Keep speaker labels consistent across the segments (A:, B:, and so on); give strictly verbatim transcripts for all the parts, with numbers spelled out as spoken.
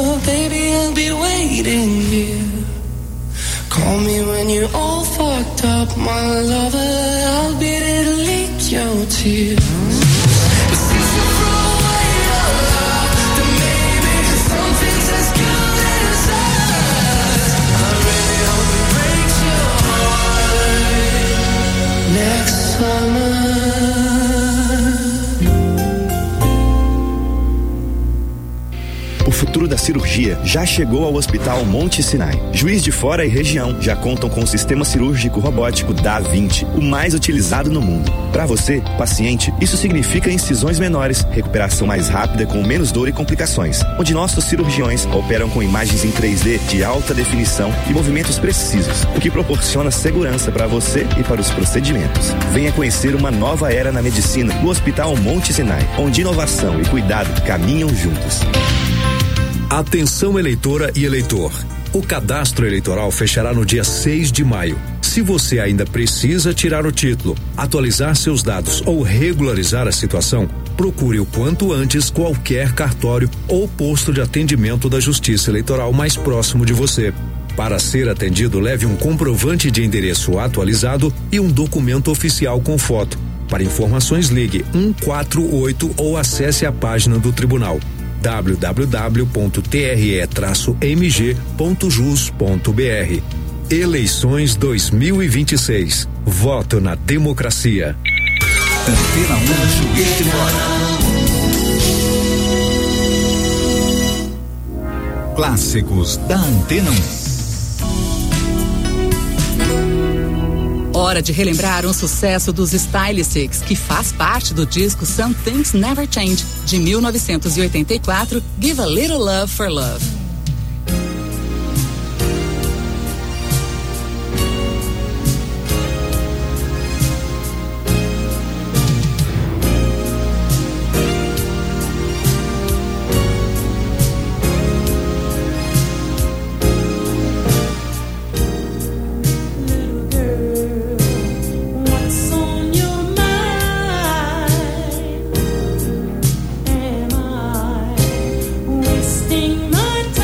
A: love, baby, I'll be waiting here. Call me when you're all fucked up, my lover, I'll be there to lick your tears. But since you threw away your love, then maybe something's as good as us. I really hope it breaks your heart next summer.
B: O futuro da cirurgia já chegou ao Hospital Monte Sinai. Juiz de Fora e região já contam com o sistema cirúrgico robótico Da Vinci, o mais utilizado no mundo. Para você, paciente, isso significa incisões menores, recuperação mais rápida com menos dor e complicações, onde nossos cirurgiões operam com imagens em três D de alta definição e movimentos precisos, o que proporciona segurança para você e para os procedimentos. Venha conhecer uma nova era na medicina no Hospital Monte Sinai, onde inovação e cuidado caminham juntos.
C: Atenção, eleitora e eleitor. O cadastro eleitoral fechará no dia seis de maio. Se você ainda precisa tirar o título, atualizar seus dados ou regularizar a situação, procure o quanto antes qualquer cartório ou posto de atendimento da Justiça Eleitoral mais próximo de você. Para ser atendido, leve um comprovante de endereço atualizado e um documento oficial com foto. Para informações, ligue um quatro oito ou acesse a página do tribunal w w w ponto t r e traço m g ponto jus ponto b r. Eleições dois mil e vinte e seis. Voto na democracia.
D: Antena um Juiz de Fora. Clássicos da Antena um.
E: Hora de relembrar um sucesso dos Stylistics, que faz parte do disco Some Things Never Change, de mil novecentos e oitenta e quatro, Give a Little Love for Love.
F: My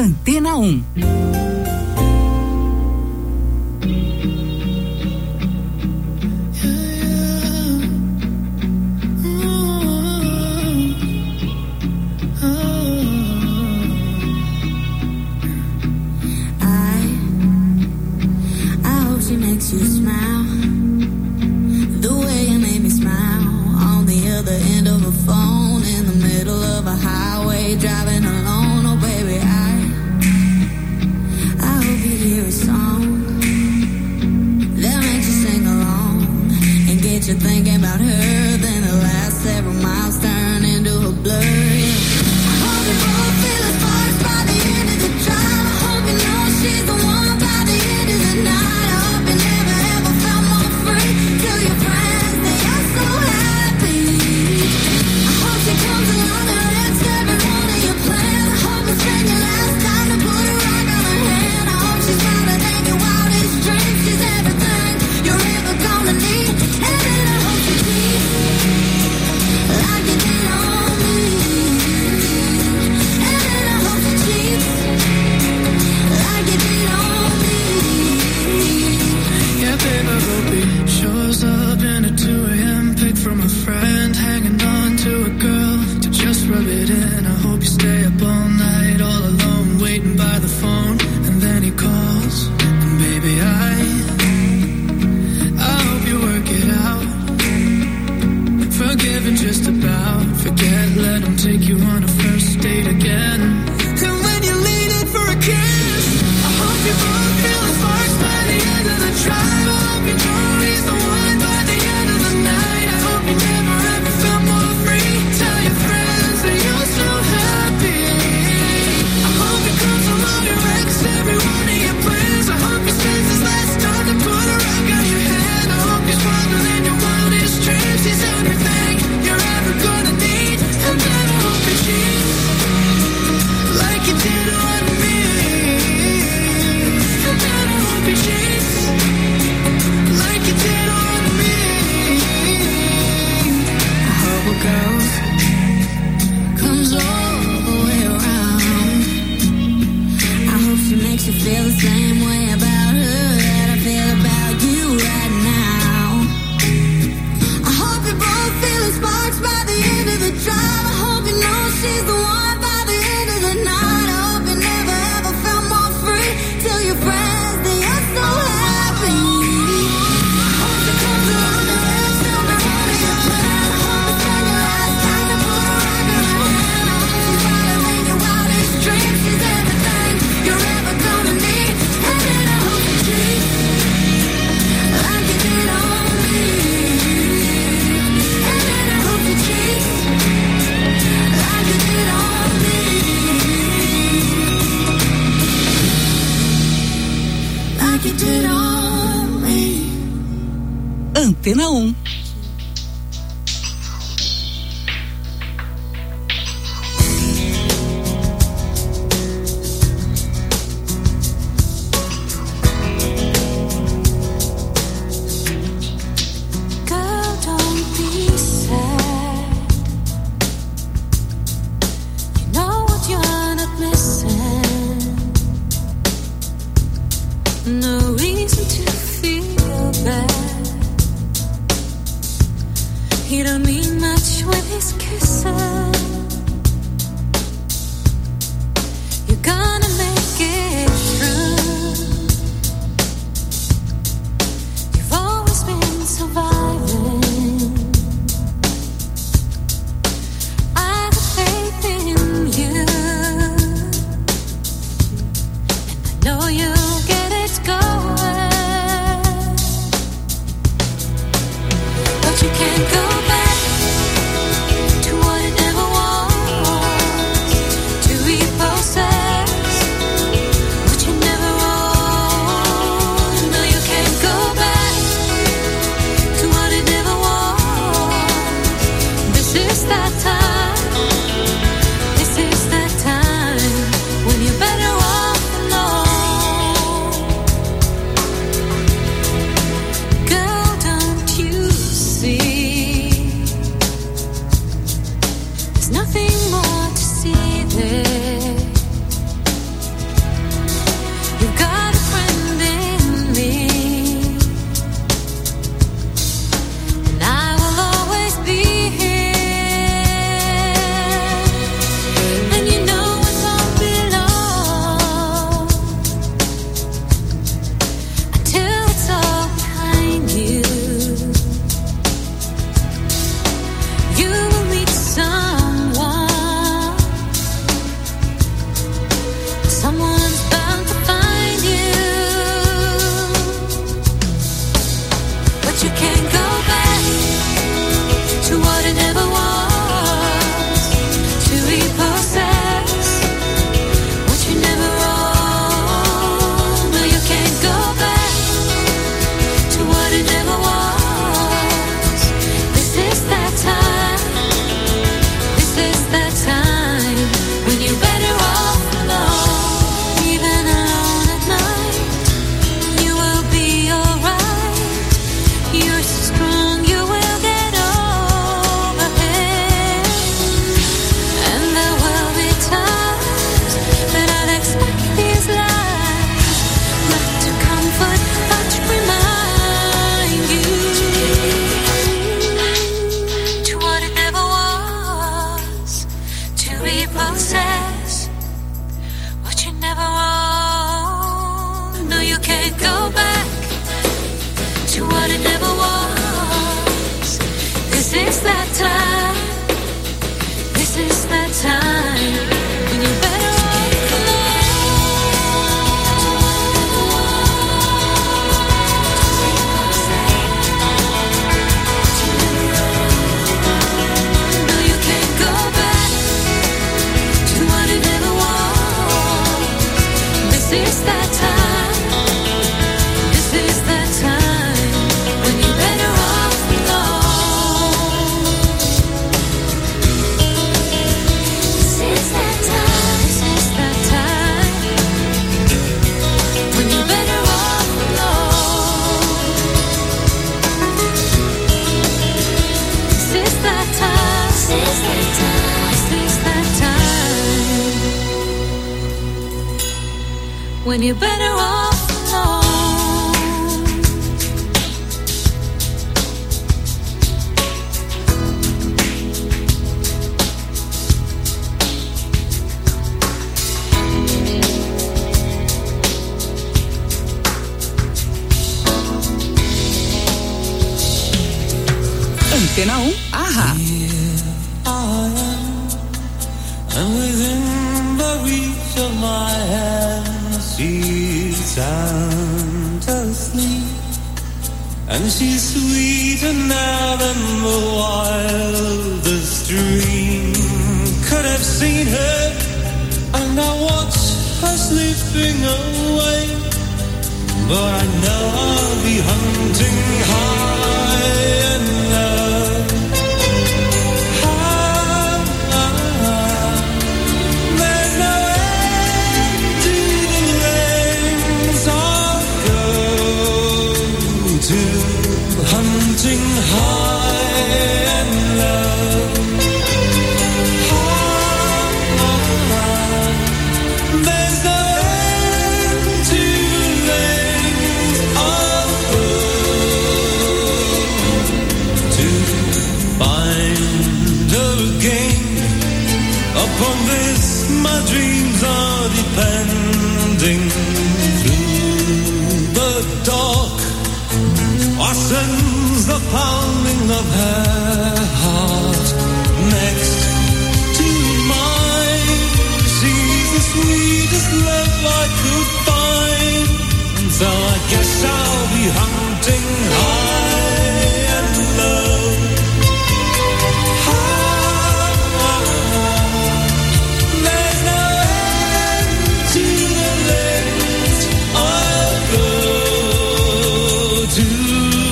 E: Antena um.
F: Makes you smile the way you made me smile on the other end of a phone in the middle of a highway driving alone. Oh baby, I I hope you hear a song that makes you sing along and get you thinking about her. Then the last several miles turn into a blur. I hope you both feel the sparks by the end of the drive. I hope you know she's the one by the end of the night.
A: From a friend hanging on to a girl to just rub it in. I hope you stay up all night all alone waiting by the phone, and then he calls and baby I I hope you work it out. Forgive just about forget, let him take you on a first date again. And when you lean in for a kiss, I hope you both feel the sparks by the end of the drive. I hope you know he's the one by the end of the night. You never ever felt more free. Tell your friends that you're so happy. I hope he comes along and wrecks every one of your plans. I hope he spends his last time to put a rock on your hand. I hope he's stronger than your wildest dreams. He's everything you're ever gonna need. And then I hope he cheats like you did on me. And then I hope he cheats like you did on me. Girls comes all the way around. I hope she makes you feel the same way about her that I feel about you right now. I hope you both feel the sparks by the end of the drive. I hope you know she's the one by the end of the night. I hope you never ever felt more free. Tell your friends that you're so happy. I hope it comes along and wrecks every one of your plans. I hope it's She's everything you're ever gonna need. And then I hope you treat like you did on me. And then I hope you treat like you did on me. Like you did on me.
E: Antena um.
F: No reason to feel bad. When you're better off alone.
E: Antena um, Aha.
A: And within the reach of my hand, she's sound asleep, and she's sweeter now than the wildest dream could have seen her. And I watch her slipping away, but I know I'll be hunting high and low. Hunting high and low. There's no end to the length I'll go to find her again. Upon this my dreams are depending. Through the dark I sense the pounding of her heart next to mine. She's the sweetest love I could find, so I guess I'll be hunting high and low. There's no end to the length I'll go to.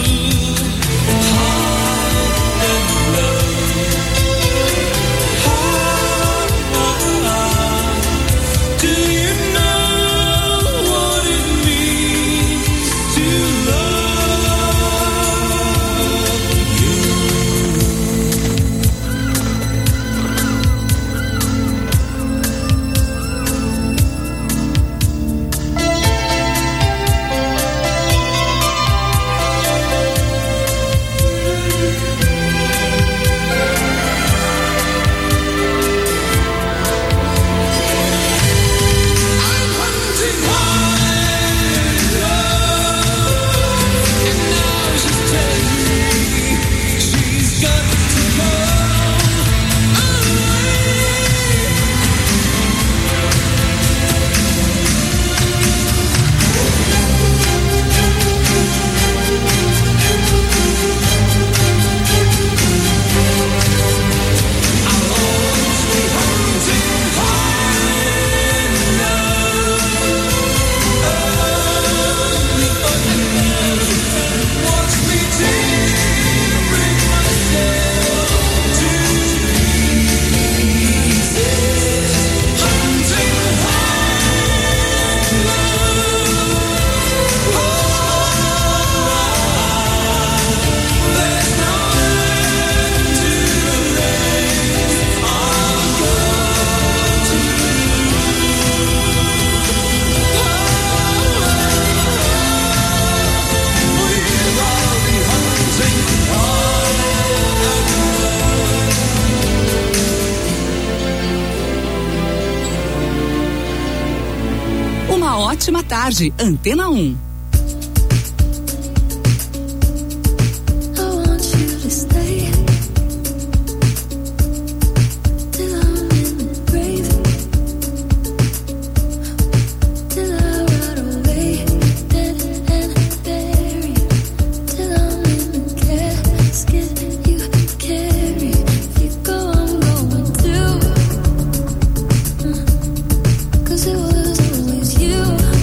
E: Ótima tarde, Antena um.
F: Cause it was always you.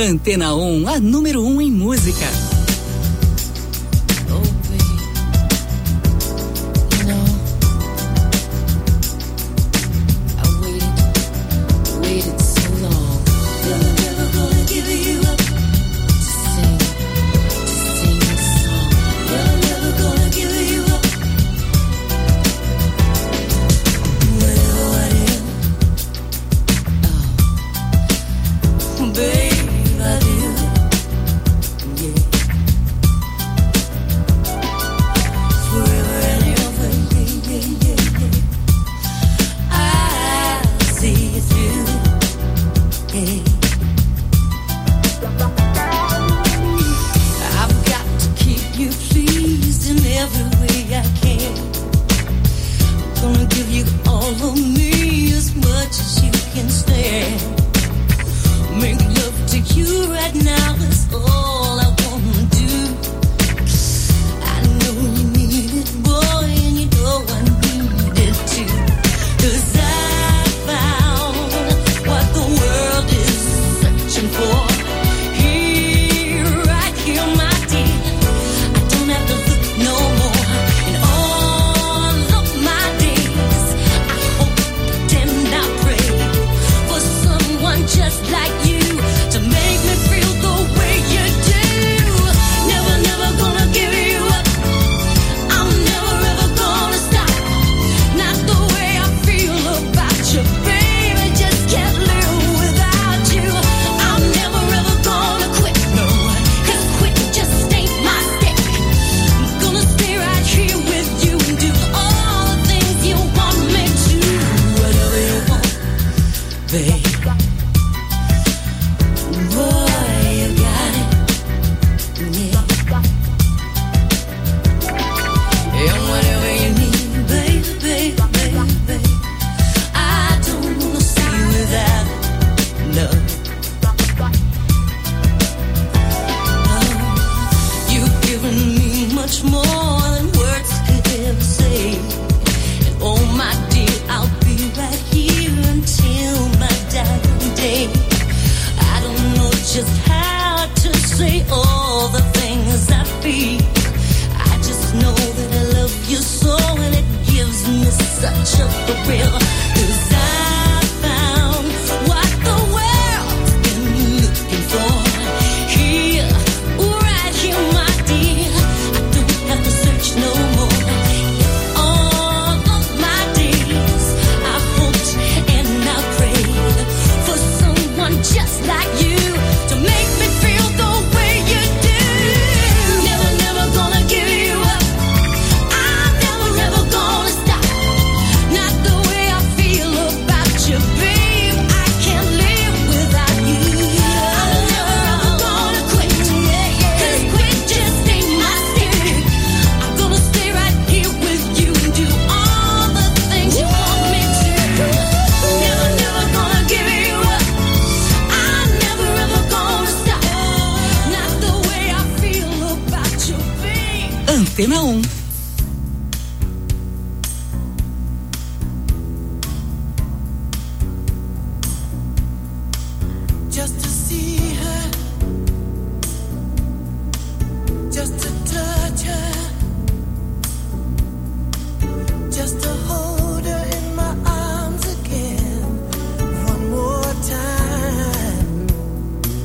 E: Antena um, a número um em música. Antena um.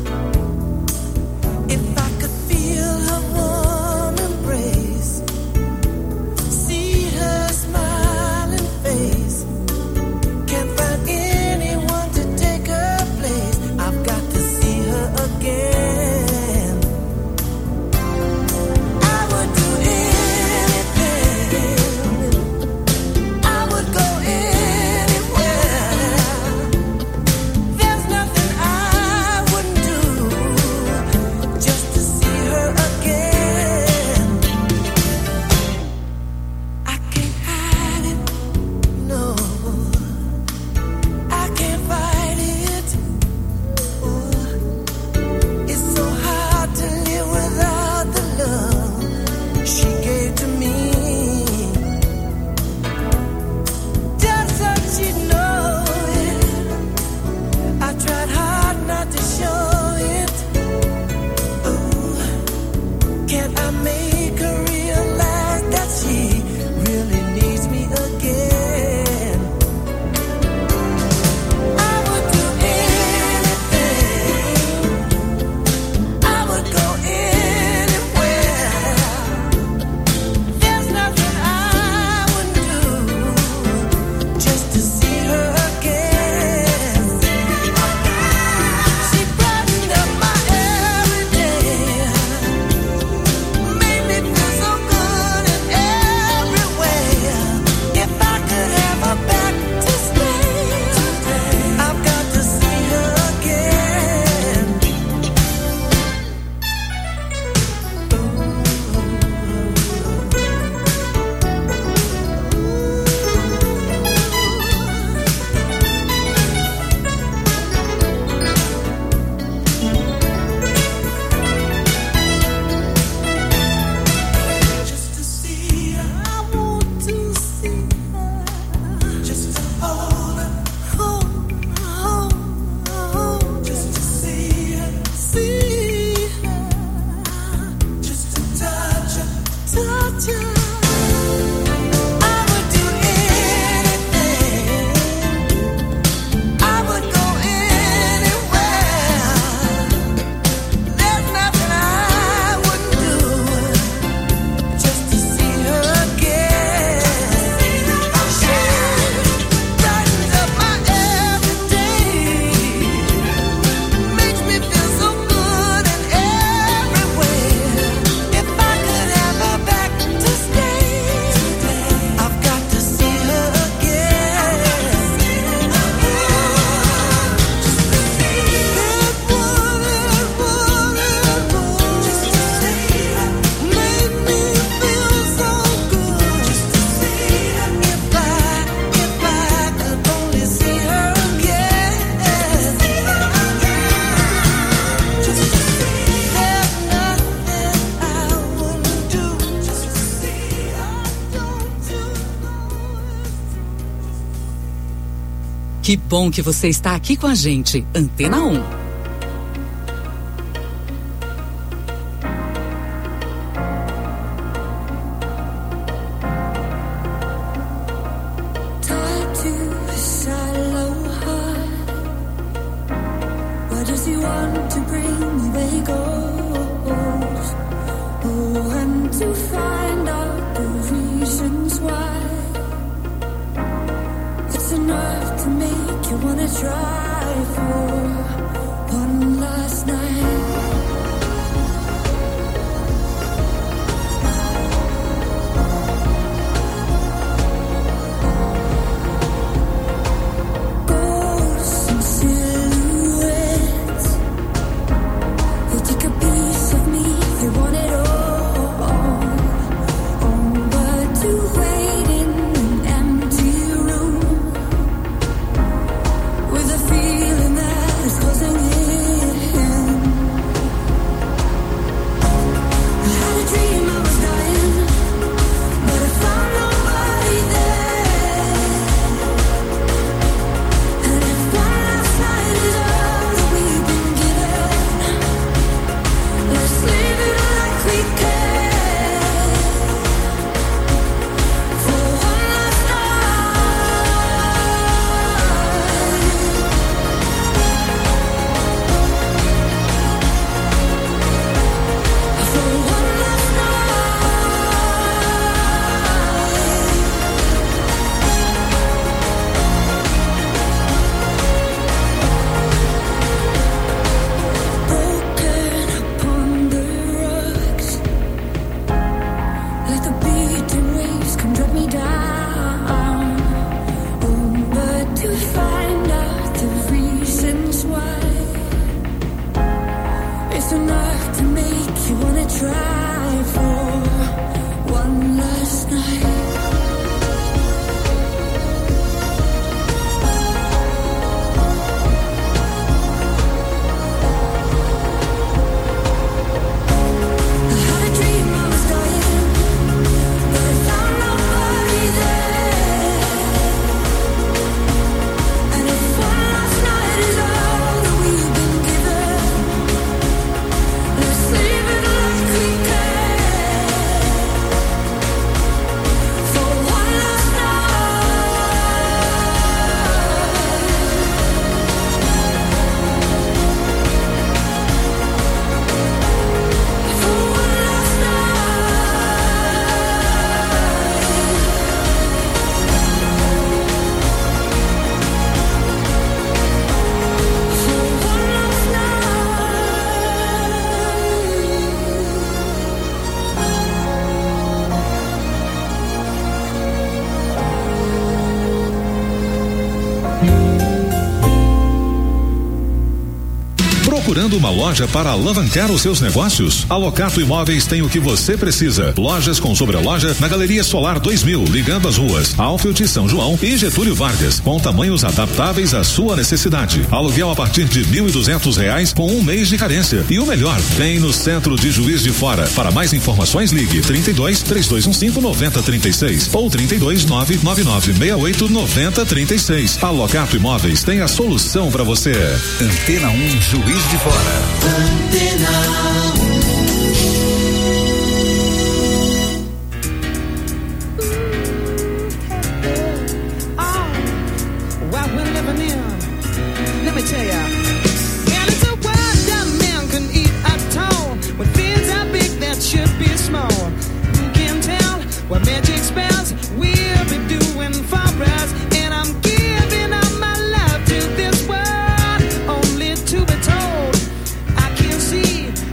G: If I could feel her warm embrace,
E: Que bom que você está aqui com a gente. Antena um.
C: Procurando uma loja para alavancar os seus negócios? A Locato Imóveis tem o que você precisa. Lojas com sobreloja na Galeria Solar dois mil, ligando as ruas Alfield, São João e Getúlio Vargas, com tamanhos adaptáveis à sua necessidade. Aluguel a partir de mil e duzentos reais com um mês de carência. E o melhor, bem no centro de Juiz de Fora. Para mais informações, ligue trinta e dois, três dois um cinco, nove zero três seis ou trinta e dois, nove nove nove seis oito, nove zero três seis. A Locato Imóveis tem a solução para você.
D: Antena um, Juiz de Fora.
A: Antena um.
G: See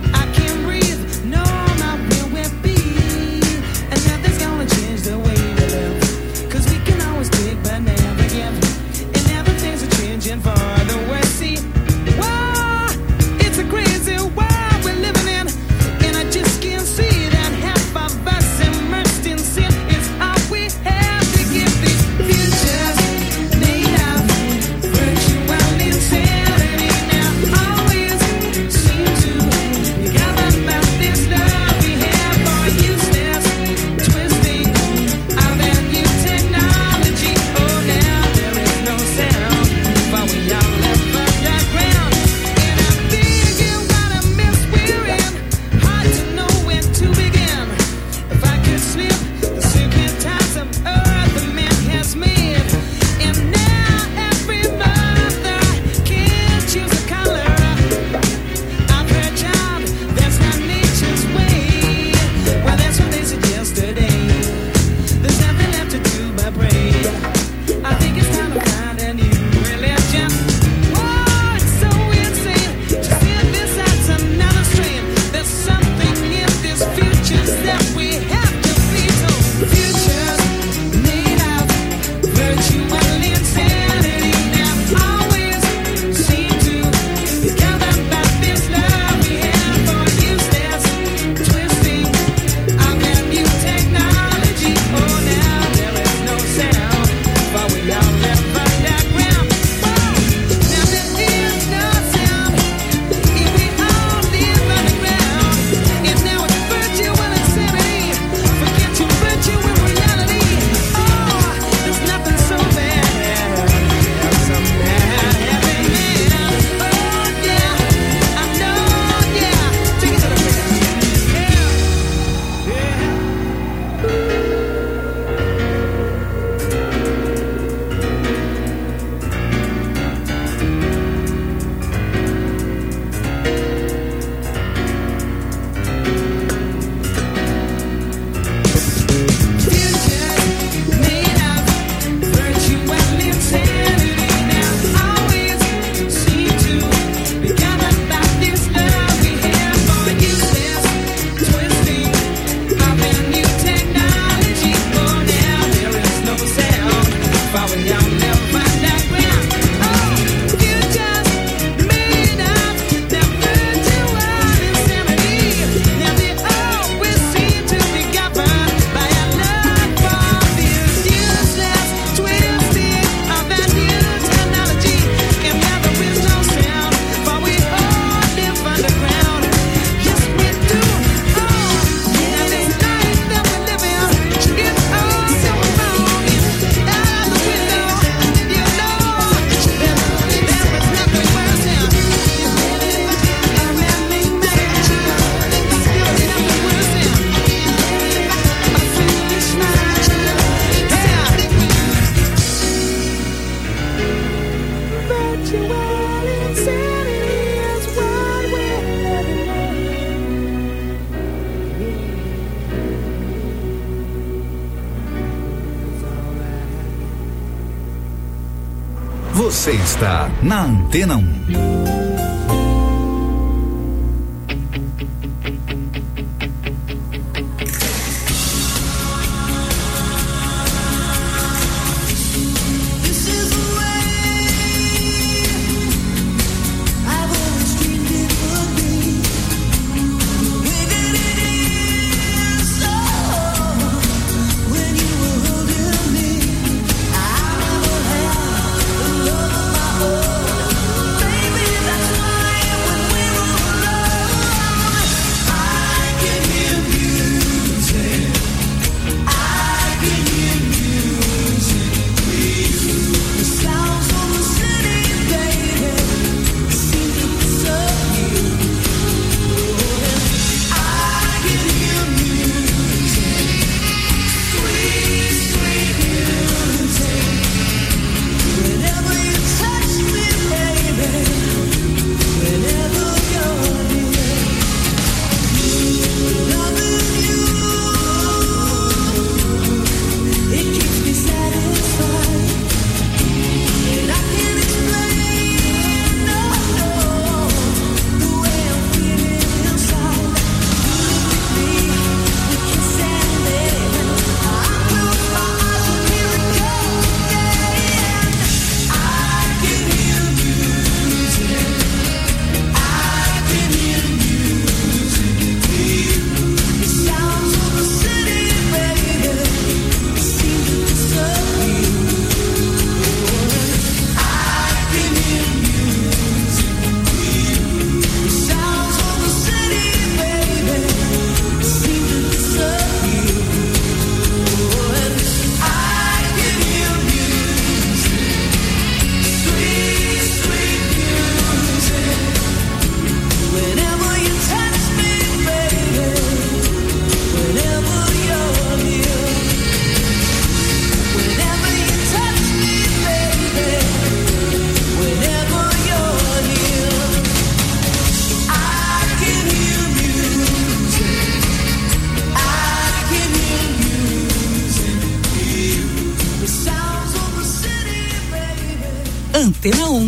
D: Você está na Antena um.
E: Antena um.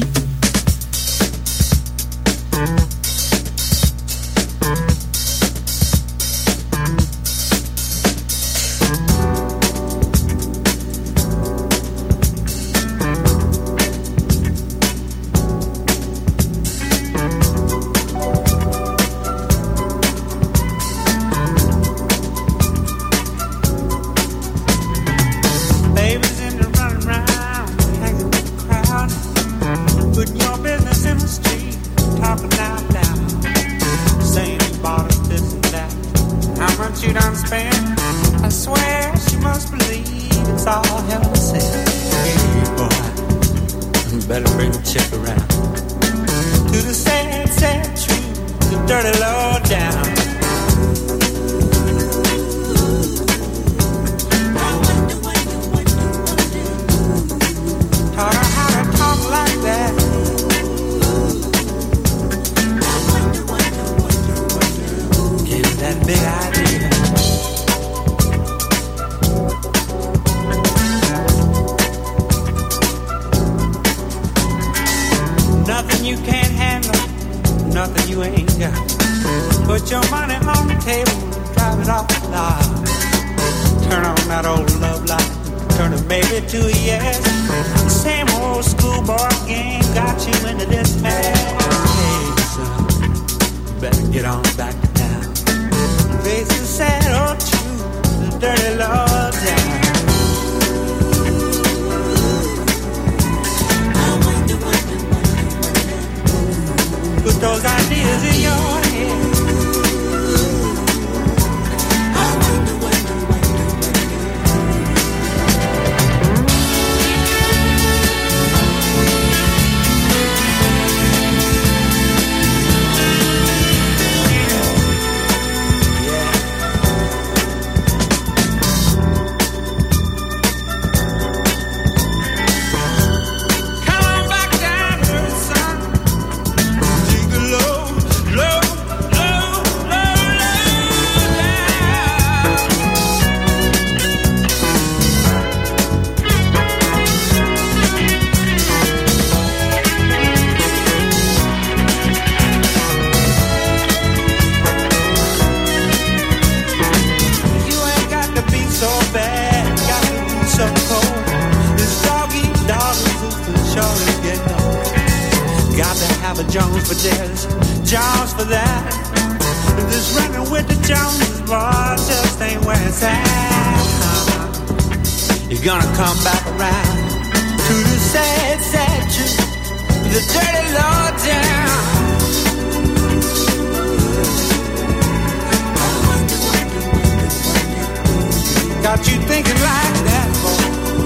G: Low, low. but there's jobs for that. This running with the Joneses, boy, just ain't where it's at. You're gonna come back around to the sad, sad truth, the dirty low down. Got you thinking like that, boy.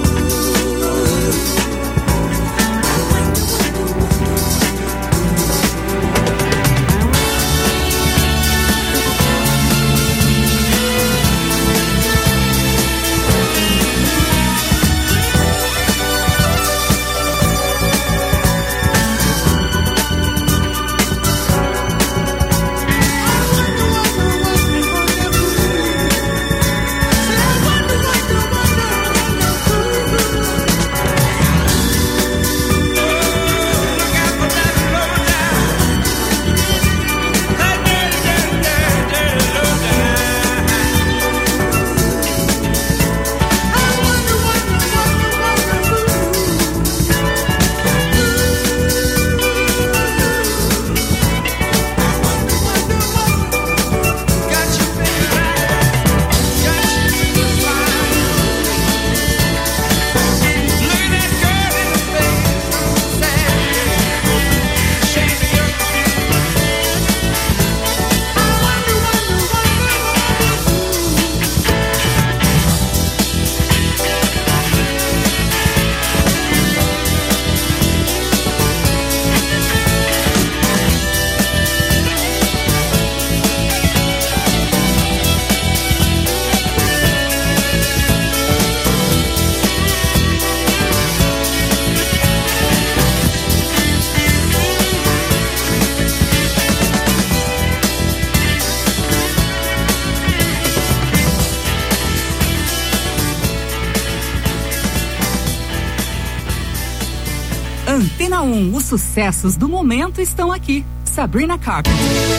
E: Antena um, os sucessos do momento estão aqui. Sabrina Carpenter.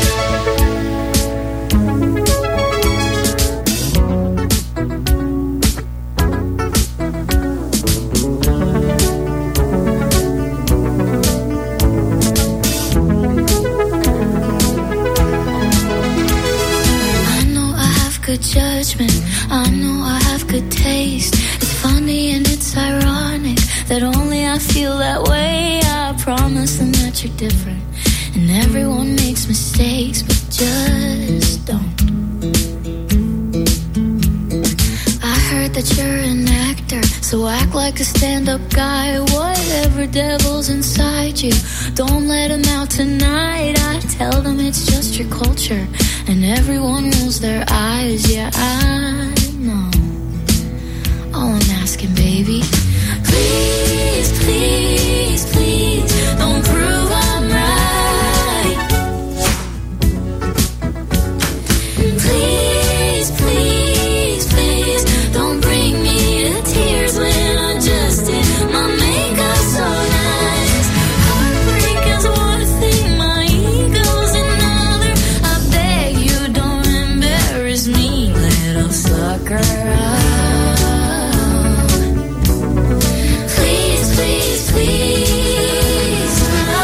F: Good judgment, I know I have good taste. It's funny and it's ironic that only I feel that way. I promise them that you're different, and everyone makes mistakes, but just don't. I heard that you're an actor, so act like a stand-up guy. Whatever devil's inside you, don't let him out tonight. I tell them it's just your culture, and everyone rolls their eyes. Yeah, I know. All I'm asking, baby, please, please, please, don't prove I'm right. Please, please, please, don't bring me to tears when I just did my makeup so nice. Heartbreak is one thing, my ego's another. I beg you, don't embarrass me, little sucker. Please, please, please. Oh,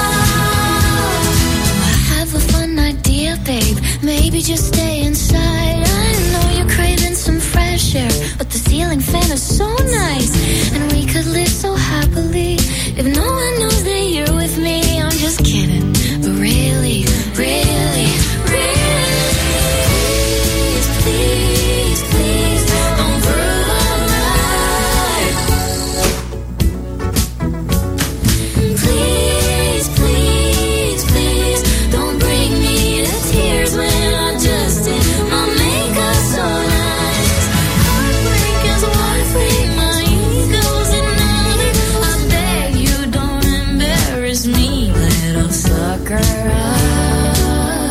F: I have a fun idea, babe. Maybe just stay inside. I know you're craving some fresh air, but the ceiling fan is so nice, and we could live so happily if no one knows that you're with me. I'm just kidding, but really, really, really, please, please, don't prove I'm right. Please, please, please, don't bring me to tears when I just did my makeup so nice. Heartbreak is one thing, my ego's another. I beg you, don't embarrass me, little sucker.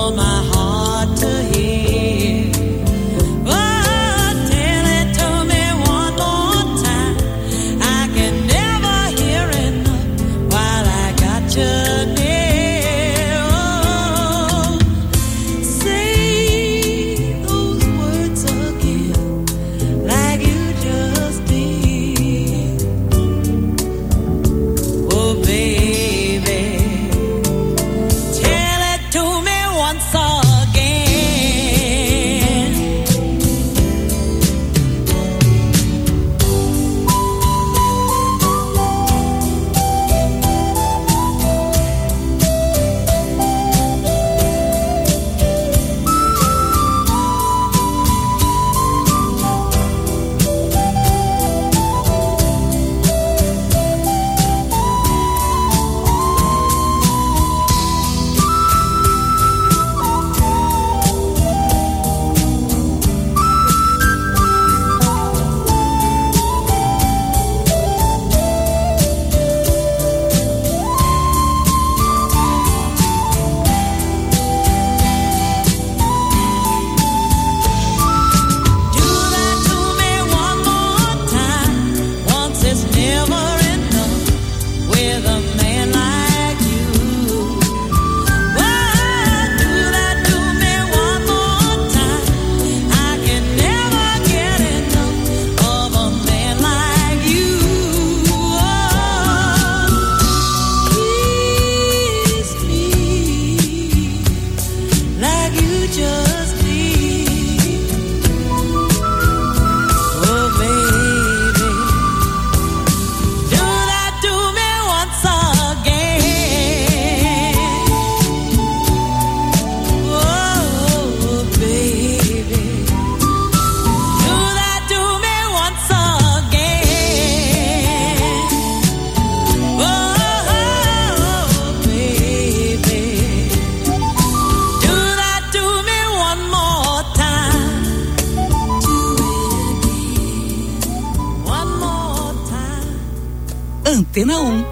E: Antena um.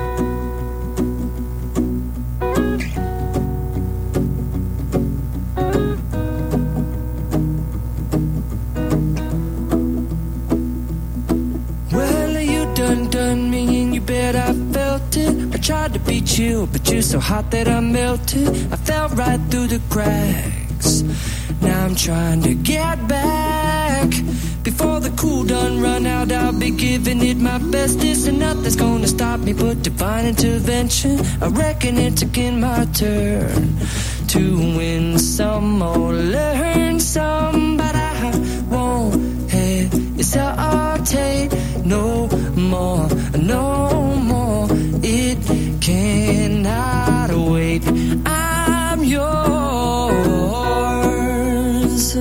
A: Tried to be chill, but you're so hot that I melted. I fell right through the cracks. Now I'm trying to get back. Before the cool done run out, I'll be giving it my best. This and nothing's gonna stop me but divine intervention. I reckon it's again my turn to win some or learn some, but I won't hesitate no more, no more. It cannot wait. I'm yours.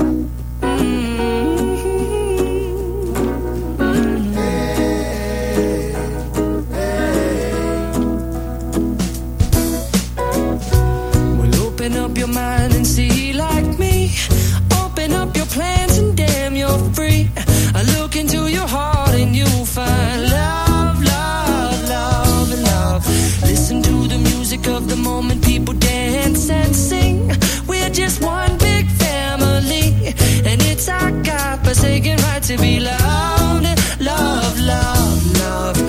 A: Well, open up your mind and see like me. Open up your plans and damn, you're free. I look into your heart and you'll find love, love, love, and love. Listen to the music of the moment, people dance and sing. We're just one big family, and it's our God-forsaken right to be loved, love, love, love,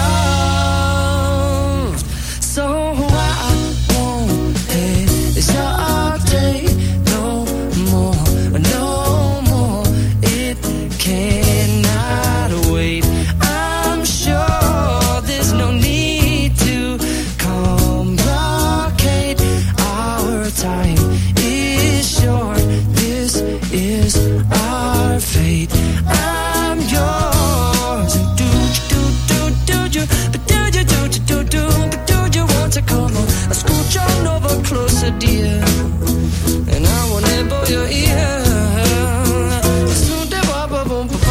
A: love. So I won't hesitate no more, no more. It cannot wait. I'm sure there's no need to complicate. Our time is short. This is our fate. I'm yours. And do do do do you, but do you do do do do, but do you want to come on? I scooch on over closer, dear, and I wanna nibble your ear. Soon they wop boom boom boom.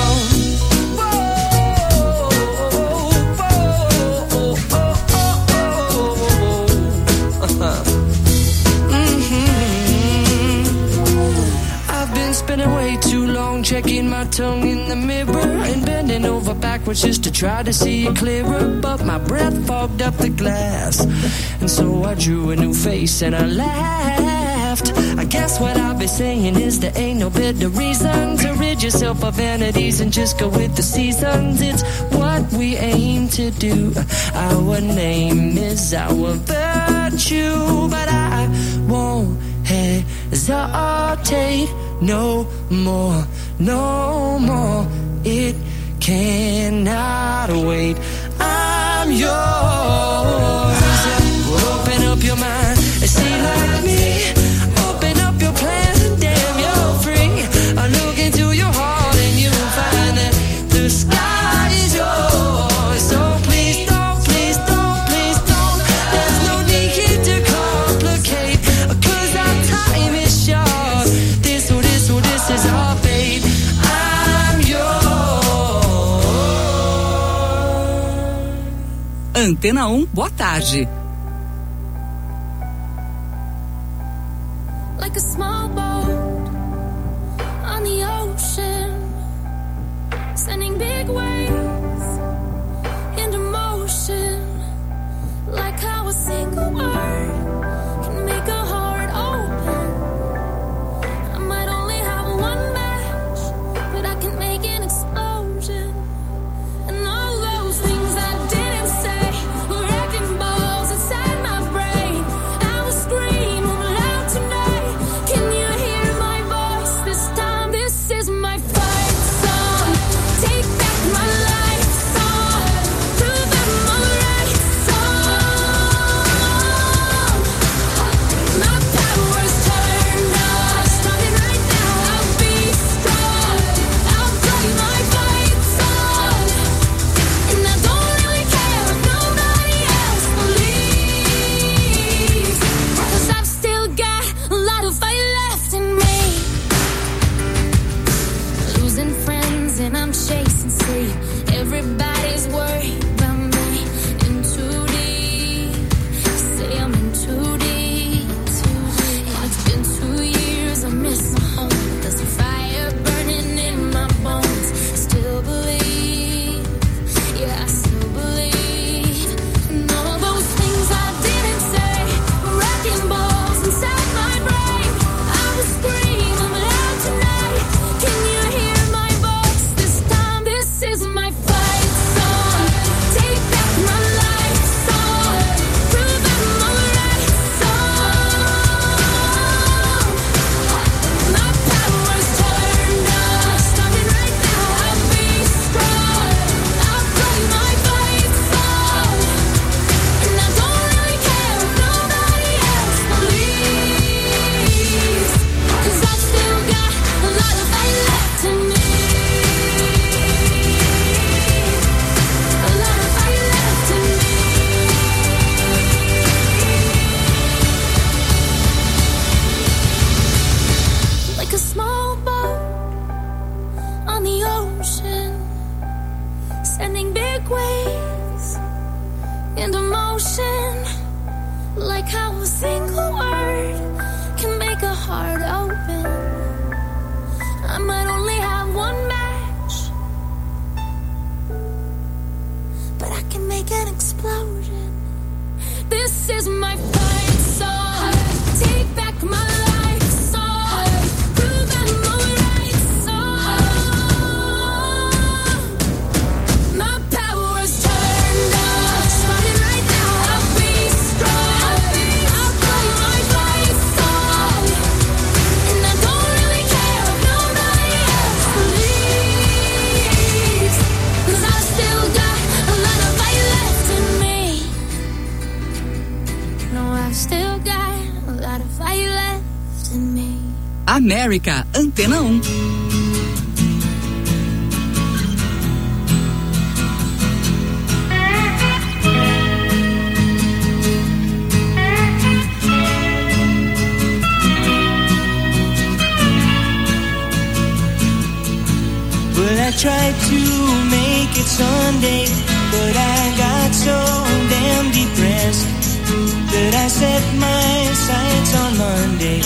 A: Spending way too long checking my tongue in the mirror and bending over backwards just to try to see it clearer, but my breath fogged up the glass, and so I drew a new face and I laughed. be saying is there ain't no better reason to rid yourself of vanities and just go with the seasons. It's what we aim to do. Our name is our virtue, but I won't hesitate no more, no more. It cannot wait. I'm yours. Open up your mind and see like me. Open up your plans and damn, you're free. I look into your heart and you'll find that the sky is yours. So please don't, please don't, please don't. There's no need to complicate, 'cause our time is short. This or this or this is our fate. I'm yours.
E: Antena um, boa tarde.
F: Like a small boat on the ocean, sending big waves into motion. Like how a single word can make a heart open. I might only have one match, but I can make an explosion. And all those things I didn't say were wrecking balls inside my brain. I was screaming loud tonight. Can you hear my voice this time? This is my fight song. Take back my life song. Prove I'm alright song. My power's turned on. Starting right now, I'll be strong. I'll play my fight song. And I don't really care if nobody else believes, 'cause I've still got a lot of fight left in me. Losing friends and I'm chasing sleep. Everybody's worried about me. In too deep. Say I'm in too deep. And it's been two years, I miss my home. There's a fire burning in my bones. I still believe. Yeah, I still believe. And all those things I didn't say were wrecking balls inside my brain. I was screaming loud tonight. Can you hear my voice this time? This is my fight song. Take back my life song. Prove I'm alright song. My power's turned on. Starting right now, I'll be strong. I'll play my fight song. And I don't really care if nobody else believes, 'cause I've still got a lot of fight left in me. A lot of fight left in me. Like a small boat on the ocean, sending big waves into motion. Like how a single word can make a heart open. I might only have one match, but I can make an explosion. This is my fight song. Take back my life song. Prove I'm alright song. My power's turned on. Starting right now, I'll be strong. I'll play my fight song. And I don't really care if nobody else believes, 'cause I've still got a lot of fight left in me. No, I've still got a lot of fight left in me.
E: América, Antena um.
A: Well, I tried to make it Sunday, but I got so damn depressed that I set my sights on Monday.